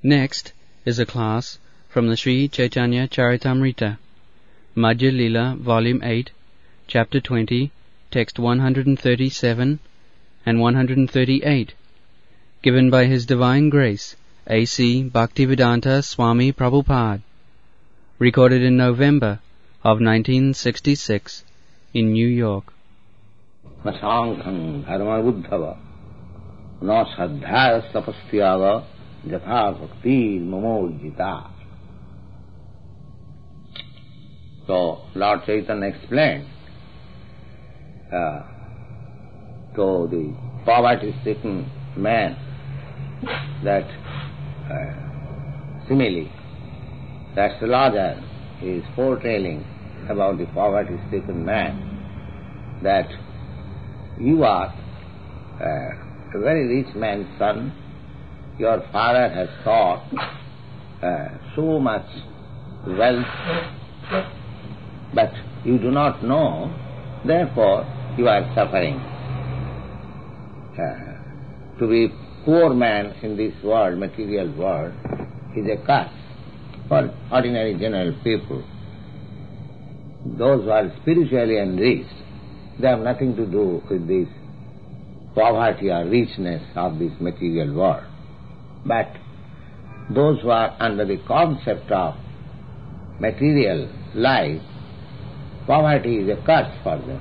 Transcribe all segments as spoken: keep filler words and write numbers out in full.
Next is a class from the Sri Chaitanya Charitamrita, Madhya Lila, Volume eight, Chapter twenty, Text one hundred thirty-seven and one hundred thirty-eight, given by His Divine Grace, A C Bhaktivedanta Swami Prabhupada, recorded in November of nineteen sixty-six in New York. Nasankham dharma buddhava na sadhyaya tapastyaga jatha bhakti mamojita. So Lord Chaitanya explained uh, to the poverty-stricken man that uh, simile, the astrologer is foretelling about the poverty-stricken man that you are uh, a very rich man's son, your father has got uh, so much wealth, but you do not know, therefore you are suffering. Uh, to be poor man in this world, material world, is a curse for ordinary general people. Those who are spiritually enriched, they have nothing to do with this poverty or richness of this material world. But those who are under the concept of material life, poverty is a curse for them.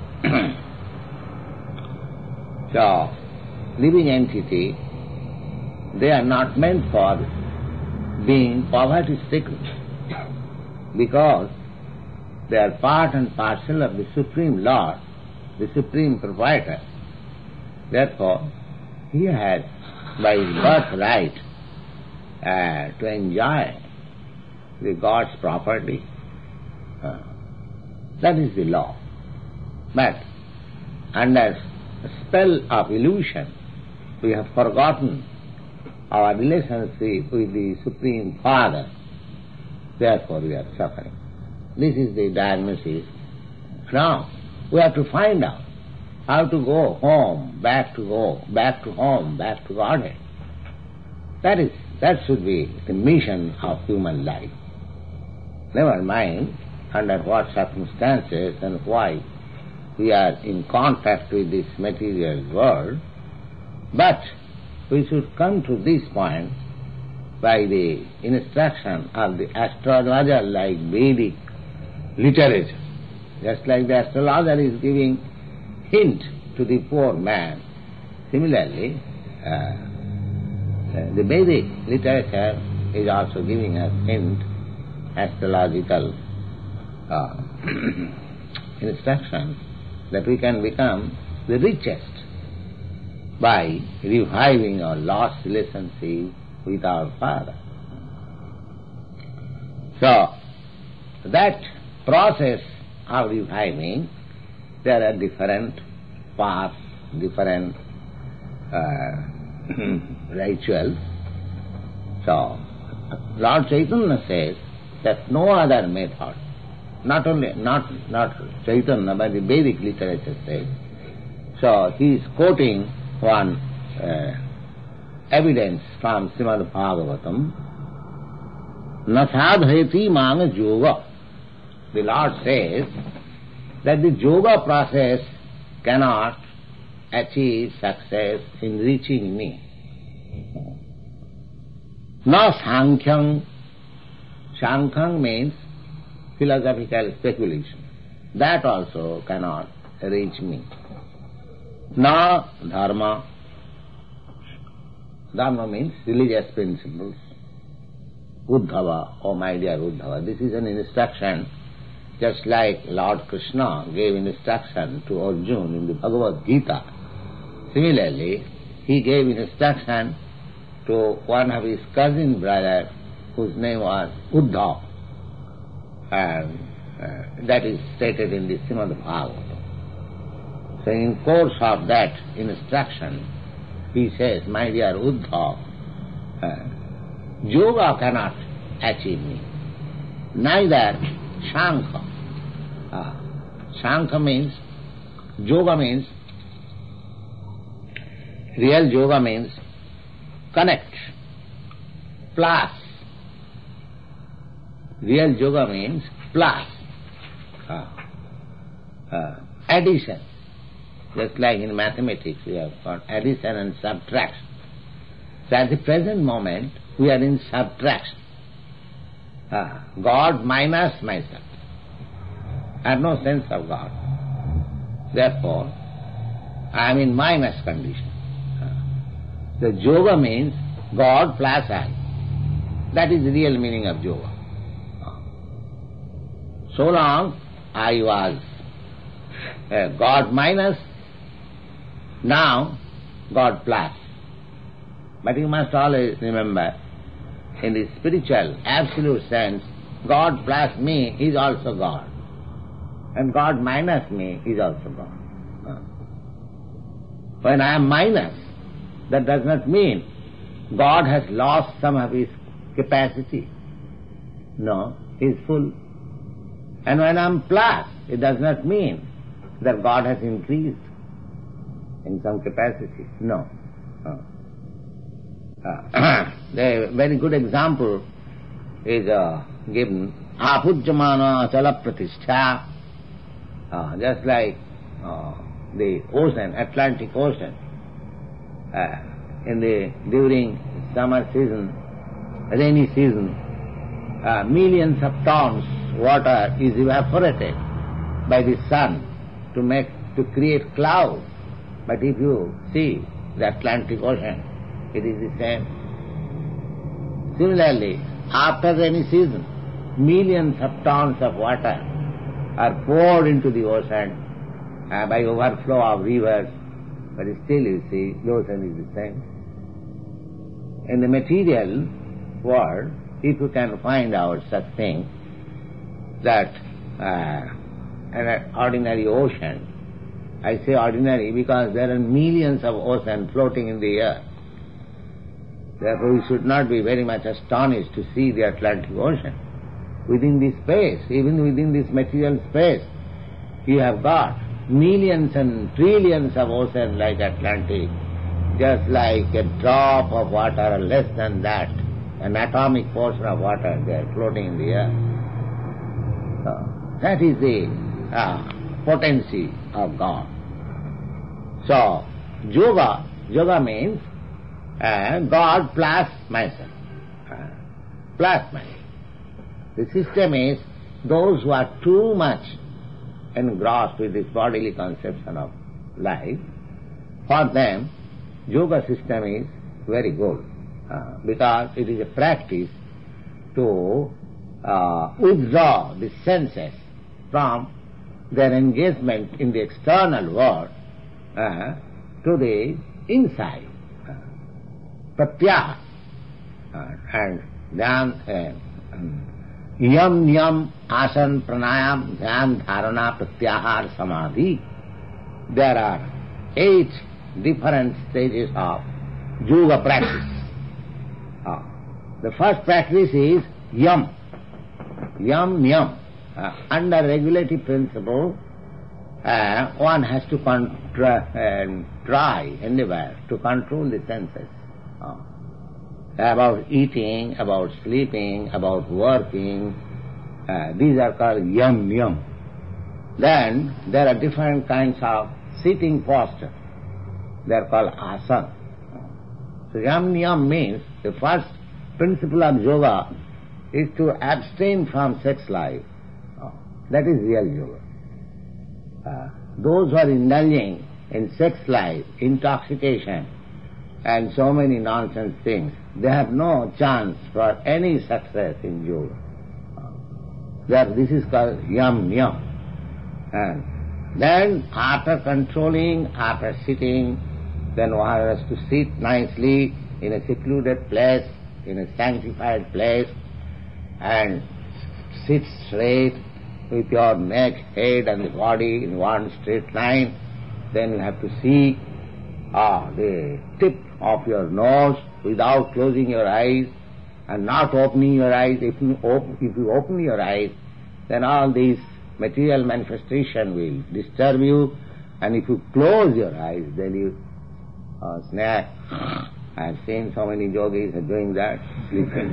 So, living entity, they are not meant for being poverty-stricken, because they are part and parcel of the Supreme Lord, the Supreme Proprietor. Therefore, he has, by his birthright, uh, to enjoy the God's property. Uh, that is the law. But under the spell of illusion, we have forgotten our relationship with the Supreme Father. Therefore, we are suffering. This is the diagnosis. Now, we have to find out how to go home, back to go, back to home, back to Godhead. That is, that should be the mission of human life. Never mind under what circumstances and why we are in contact with this material world, but we should come to this point by the instruction of the astrologer like Vedic literature. Just like the astrologer is giving hint to the poor man, similarly uh, the Vedic literature is also giving us hint, astrological uh, instruction, that we can become the richest by reviving our lost relationship with our Father. So, that process of reviving, there are different paths, different uh, rituals. So, Lord Chaitanya says that no other method, not only, not, not Chaitanya, but the Vedic literature says. So, he is quoting one uh, evidence from Srimad Bhagavatam, na sadhayati manga yoga. The Lord says that the yoga process cannot achieve success in reaching me. Na sankhyaṃ. Sankhyaṃ means philosophical speculation. That also cannot reach me. Na dharma. Dharma means religious principles. Uddhava, oh my dear Uddhava, this is an instruction, just like Lord Krishna gave instruction to Arjuna in the Bhagavad Gita. Similarly, he gave instruction to one of his cousin brother whose name was Uddhava, and uh, that is stated in the Srimad Bhagavatam. So in course of that instruction, he says, my dear Uddhava, uh, yoga cannot achieve me, neither Shankha. Uh, Shankha means, yoga means, real yoga means connect. plus. Real yoga means plus, uh, uh, addition. Just like in mathematics we have got addition and subtraction. So at the present moment we are in subtraction. Uh, God minus myself. I have no sense of God. Therefore, I am in minus condition. Uh, the yoga means God plus I. That is the real meaning of yoga. Uh, so long I was uh, God minus, now God plus. But you must always remember, in the spiritual, absolute sense, God plus me is also God. And God minus me is also God. When I am minus, that does not mean God has lost some of his capacity. No, he is full. And when I am plus, it does not mean that God has increased in some capacity. No. no. Uh, the very good example is uh, given, apujyamana achala pratishtha, uh, just like uh, the ocean, Atlantic Ocean, uh, in the during summer season, rainy season, uh, millions of tons water is evaporated by the sun to make to create clouds. But if you see the Atlantic Ocean, it is the same. Similarly, after rainy season, millions of tons of water are poured into the ocean uh, by overflow of rivers, but still you see, the ocean is the same. In the material world, if you can find out such thing, that uh, an ordinary ocean, I say ordinary because there are millions of oceans floating in the air. Therefore, we should not be very much astonished to see the Atlantic Ocean. Within this space, even within this material space, you have got millions and trillions of oceans like Atlantic, just like a drop of water or less than that, an atomic portion of water, they are floating in the air. So, that is the uh, potency of God. So, yoga, yoga means uh, God plus myself, uh, plus myself. The system is those who are too much engrossed with this bodily conception of life, for them yoga system is very good, uh, because it is a practice to uh, withdraw the senses from their engagement in the external world uh, to the inside. Uh, Pratyaha uh, and dhyan, uh, um, yam niyam asan pranayam dhyan dharana pratyahar samadhi. There are eight different stages of yoga practice. Uh, the first practice is yam, yam niyam. Uh, under regulative principle, uh, one has to contra- uh, try, endeavor to control the senses. Uh, about eating, about sleeping, about working, uh, these are called yam niyam. Then there are different kinds of sitting posture. They are called asana. So yam niyam means the first principle of yoga is to abstain from sex life. That is real yoga. Uh, those who are indulging in sex life, intoxication, and so many nonsense things, they have no chance for any success in yoga. Uh, that this is called yam niyam. And then after controlling, after sitting, then one has to sit nicely in a secluded place, in a sanctified place, and sit straight, with your neck, head and the body in one straight line. Then you have to see ah, the tip of your nose without closing your eyes and not opening your eyes. If you, op- if you open your eyes, then all these material manifestation will disturb you, and if you close your eyes, then you uh, snap I have seen so many yogis doing that, sleeping.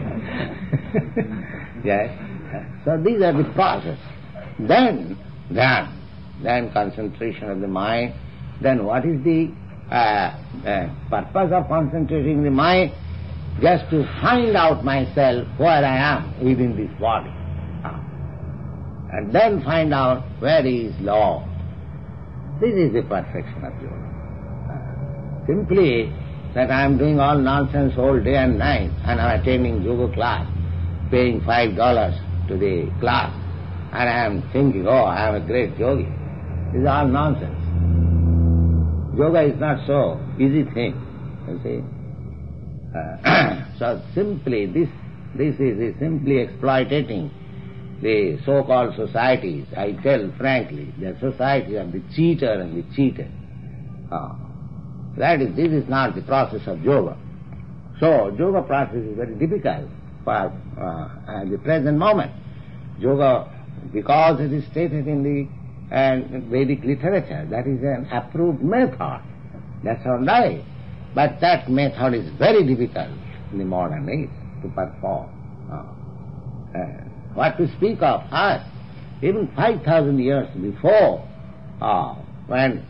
Yes. So these are the process. Then dhyan, then concentration of the mind. Then what is the uh, uh, purpose of concentrating the mind? Just to find out myself where I am within this body. And then find out where is Lord. This is the perfection of yoga. Simply that I am doing all nonsense all day and night and I am attending yoga class, paying five dollars to the class, and I am thinking, oh, I am a great yogi. This is all nonsense. Yoga is not so easy thing, you see. Uh, so simply this this is simply exploiting the so-called societies. I tell frankly, the society of the cheater and the cheated. Uh, that is, this is not the process of yoga. So yoga process is very difficult for uh, at the present moment. Yoga, because it is stated in the uh, Vedic literature, that is an approved method. That's all right. But that method is very difficult in the modern age to perform. Uh, uh, what to speak of us, even five thousand years before, uh, when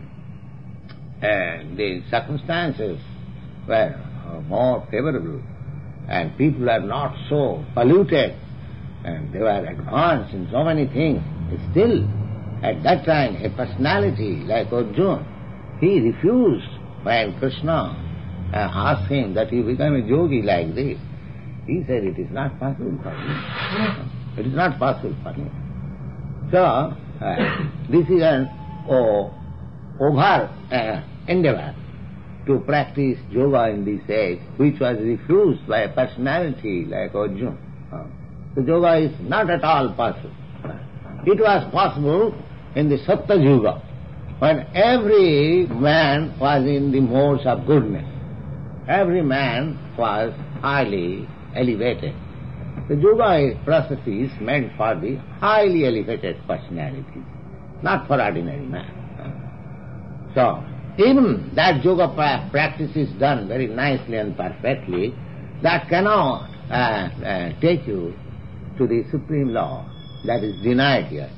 uh, the circumstances were uh, more favorable and people are not so polluted and they were advanced in so many things, still at that time a personality like Arjuna, he refused when Krishna uh, asked him that you become a yogi like this. He said, it is not possible for me. It is not possible for me. So, uh, this is an oh, over uh, endeavor to practice yoga in this age, which was refused by a personality like Arjuna. Uh, so yoga is not at all possible. It was possible in the Sattva Yuga, when every man was in the modes of goodness. Every man was highly elevated. The yoga process is meant for the highly elevated personalities, not for ordinary man. So, even that yoga practice is done very nicely and perfectly, that cannot uh, uh, take you to the Supreme Law. That is denied here.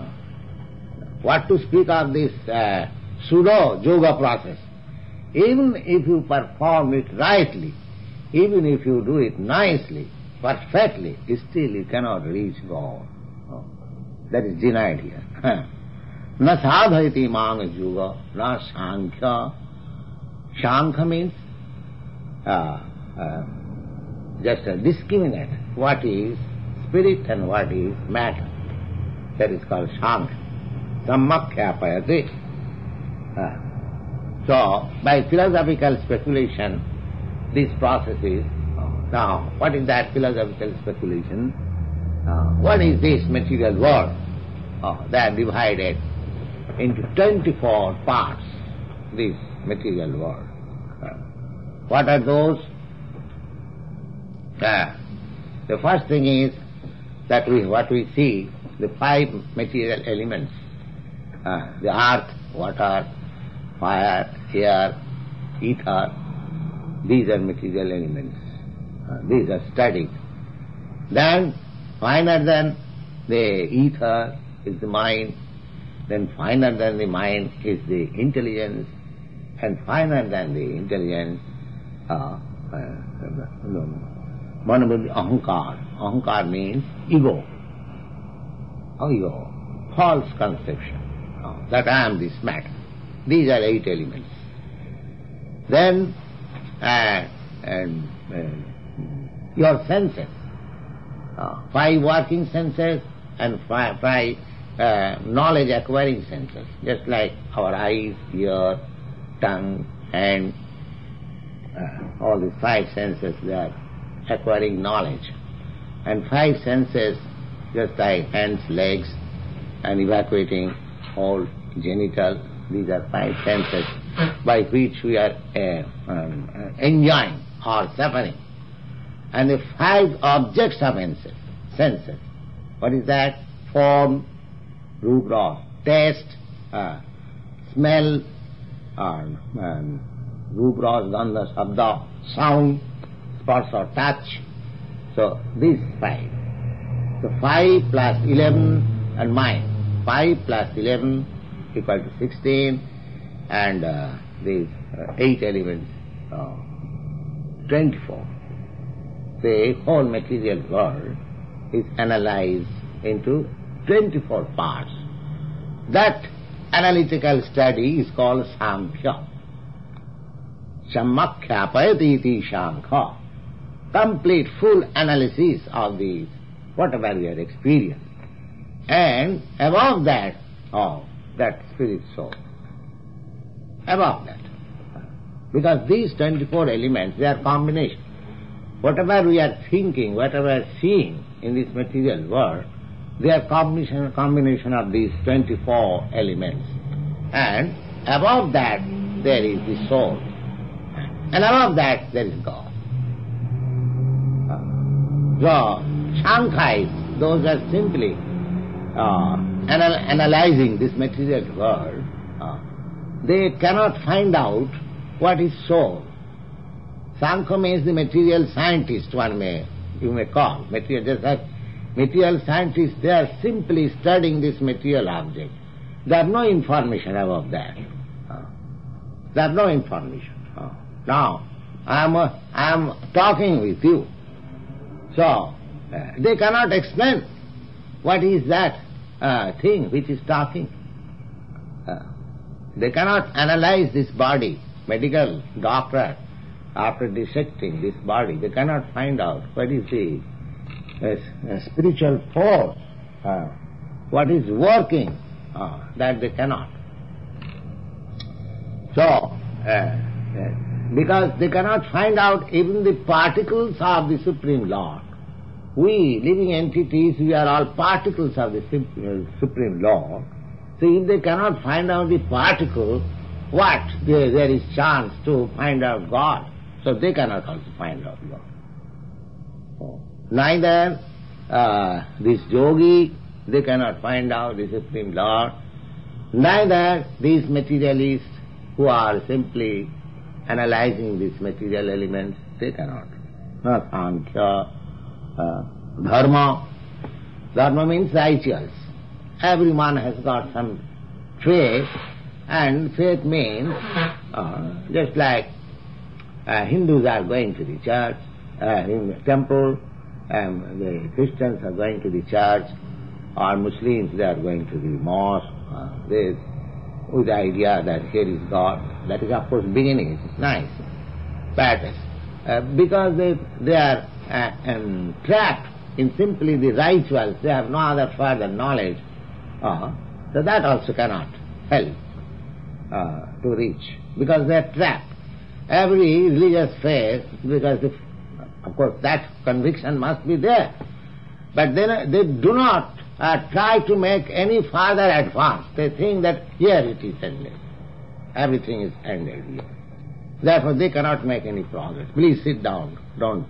What to speak of this uh, pseudo-yoga process? Even if you perform it rightly, even if you do it nicely, perfectly, still you cannot reach God. Oh, that is denied here. Na sadhaiti mang yoga, na sankhya. Sankhya means uh, uh, just a discriminate what is spirit and what is matter. That is called sankhya. Sammakhyapayate. Uh, so, by philosophical speculation, this process is, uh, now, what is that philosophical speculation? Uh, what is this material world? Uh, they are divided into twenty-four parts, this material world. Uh, what are those? Uh, the first thing is that we, what we see, the five material elements. Uh, the earth, water, fire, air, ether, these are material elements. Uh, these are studied. Then, finer than the ether is the mind, then finer than the mind is the intelligence, and finer than the intelligence, uh, uh, Manabuddhi ahankar. Ahankar means ego. Oh, ego. False conception. That I am this matter. These are eight elements. Then, uh, and, uh, your senses, uh, five working senses and five, five uh, knowledge acquiring senses, just like our eyes, ear, tongue, hand, uh, all these five senses, they are acquiring knowledge. And five senses, just like hands, legs, and evacuating all genital, these are five senses by which we are uh, um, uh, enjoying or suffering. And the five objects of senses, senses. What is that? Form, rupra, taste, uh, smell, uh, um, Roop, Ras, Gandha, Shabda, sound, Sparsa, touch. So these five. So five plus eleven and mind. Five plus eleven equal to sixteen, and uh, these uh, eight elements, uh, twenty-four. The whole material world is analyzed into twenty-four parts. That analytical study is called Samkhya. Sammakhyapayati iti Samkhya. Complete, full analysis of the whatever we have experienced. And above that, oh, that spirit soul. Above that. Because these twenty-four elements, they are combination. Whatever we are thinking, whatever we are seeing in this material world, they are combination, combination of these twenty-four elements. And above that, there is the soul. And above that, there is God. So, Sankhya, those are simply uh, anal analyzing this material world. Uh, they cannot find out what is soul. Sankhya means the material scientist, one may, you may call. Material, just like material scientists, they are simply studying this material object. They have no information about that. Uh, they have no information. Uh, now, I am, uh, I am talking with you. So, uh, they cannot explain what is that uh, thing which is talking. Uh, they cannot analyze this body. Medical doctor, after dissecting this body, they cannot find out what is the uh, uh, spiritual force, uh, what is working, uh, that they cannot. So, uh, uh, because they cannot find out even the particles of the Supreme Lord. We, living entities, we are all particles of the Supreme Lord. So if they cannot find out the particle, what? There, there is chance to find out God. So they cannot also find out God. So, neither uh, this yogi, they cannot find out the Supreme Lord. Neither these materialists who are simply analyzing these material elements, they cannot. Not Sankhya, uh, Dharma. Dharma means righteous. Every man has got some faith, and faith means uh, just like uh, Hindus are going to the church, uh, in the temple, and the Christians are going to the church, or Muslims, they are going to the mosque, uh, this, with the idea that here is God. That is, of course, beginning. It's nice. But uh, because they, they are uh, um, trapped in simply the rituals, they have no other further knowledge, uh, so that also cannot help uh, to reach, because they are trapped. Every religious faith, because if, of course that conviction must be there, but then they do not uh, try to make any further advance. They think that here it is ended. Everything is ended here. Therefore they cannot make any progress. Please sit down, don't.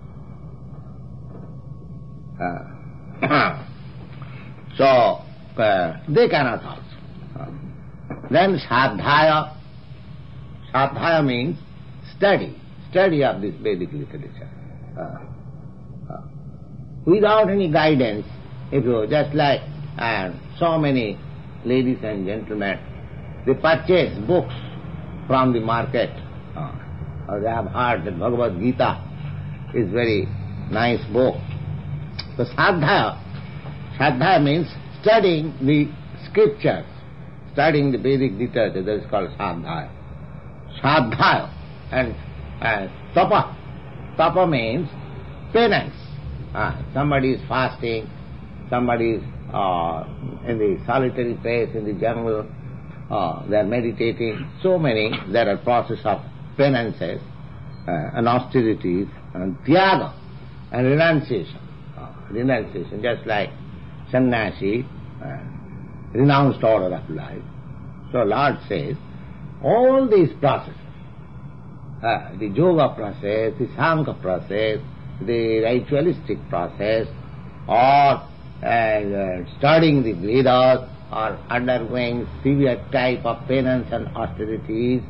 Uh, so, uh, they cannot also. Uh, then Sadhaya. Sadhaya means study, study of this Vedic literature. Uh, uh, without any guidance, if you, just like uh, so many ladies and gentlemen, they purchase books from the market. Uh, or they have heard that Bhagavad Gita is very nice book. So Sadhaya, Sadhaya means studying the scriptures, studying the Vedic literature, that is called Sadhaya. Sadhaya. And uh, Tapa. Tapa means penance. Uh, somebody is fasting, somebody is uh, in the solitary place, in the jungle, uh, they are meditating. So many, there are process of penances uh, and austerities and tyaga and renunciation. Uh, renunciation, just like sannyasi, uh, renounced order of life. So Lord says, all these processes, uh, the yoga process, the Sankhya process, the ritualistic process, or uh, studying the Vedas, or undergoing severe type of penance and austerities,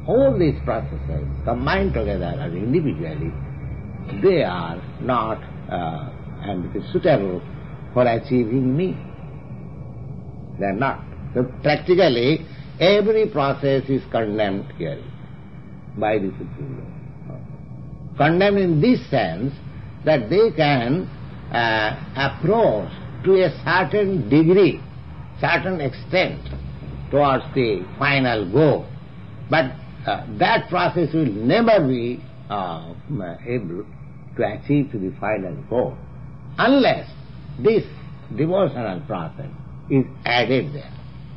all these processes combined together or individually, they are not uh, and it is suitable for achieving me. They are not. So practically, every process is condemned here by the Supreme Lord. Condemned in this sense that they can uh, approach to a certain degree, certain extent towards the final goal. But uh, that process will never be uh, able to achieve to the final goal unless this devotional process is added there.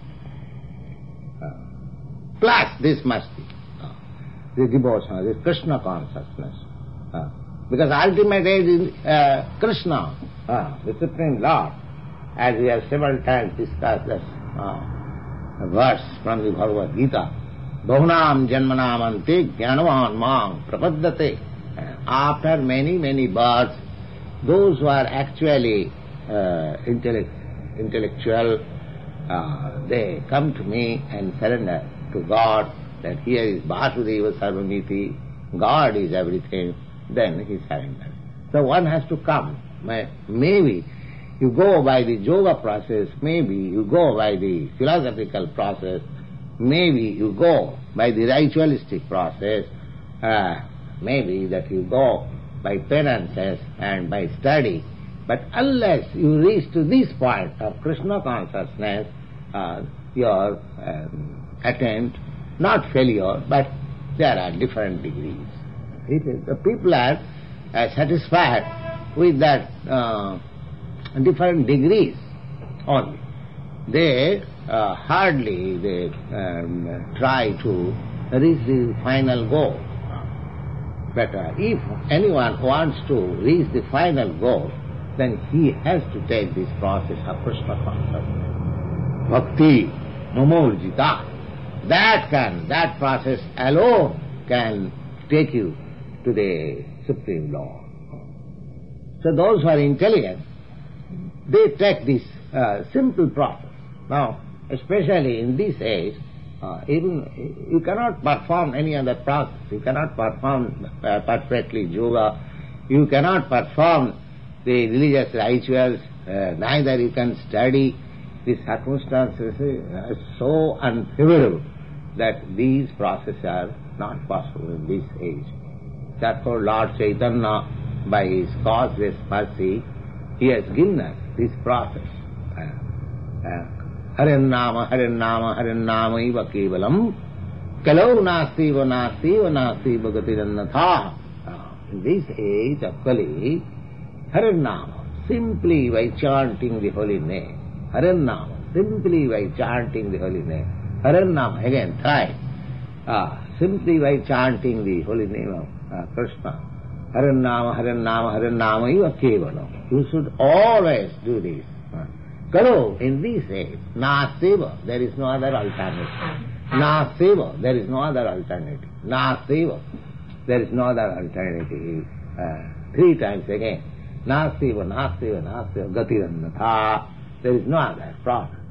Uh, plus this must be uh, the devotional, this Krishna consciousness. Uh, because ultimate aid is uh, Krishna, uh, the Supreme Lord, as we have several times discussed this uh, verse from the Bhagavad Gita. Bahunam janmanam ante jnanavan mang prapaddate. After many, many births, those who are actually uh, intellect, intellectual, uh, they come to me and surrender to God, that here is Vasudeva Sarvamiti, God is everything, then he surrenders. So one has to come. Maybe you go by the yoga process, maybe you go by the philosophical process, maybe you go by the ritualistic process, uh, maybe that you go by penances and by study. But unless you reach to this point of Krishna consciousness, uh, your um, attempt, not failure, but there are different degrees. It is, the people are uh, satisfied with that uh, different degrees only. They uh, hardly they um, try to reach the final goal. But uh, if anyone wants to reach the final goal, then he has to take this process of Krishna consciousness. Bhakti, mamurjita. That can, that process alone can take you to the Supreme Lord. So those who are intelligent, they take this uh, simple process. Now, especially in this age, uh, even you cannot perform any other process. You cannot perform uh, perfectly yoga. You cannot perform the religious rituals. Uh, neither you can study. The circumstances are so unfavorable that these processes are not possible in this age. Therefore, Lord Chaitanya, by his causeless mercy, he has given us this process. Uh, uh, Harannama, Harannama, Harannama iva kevalam, kalau nasti va nasti va nasti va gatirannatha. In this age of Kali, Harannama, simply by chanting the holy name. Harannama, simply by chanting the holy name. Harannama, again, try. Ah, simply by chanting the holy name of uh, Krishna. Harannama, Harannama, Harannama iva kevalam. You should always do this. Kalo, in this age, na-seva, there is no other alternative. Na-seva, there is no other alternative. Na-seva, there is no other alternative. Uh, three times again. Na-seva, na-seva, na-seva, gatirannatha. There is no other problem.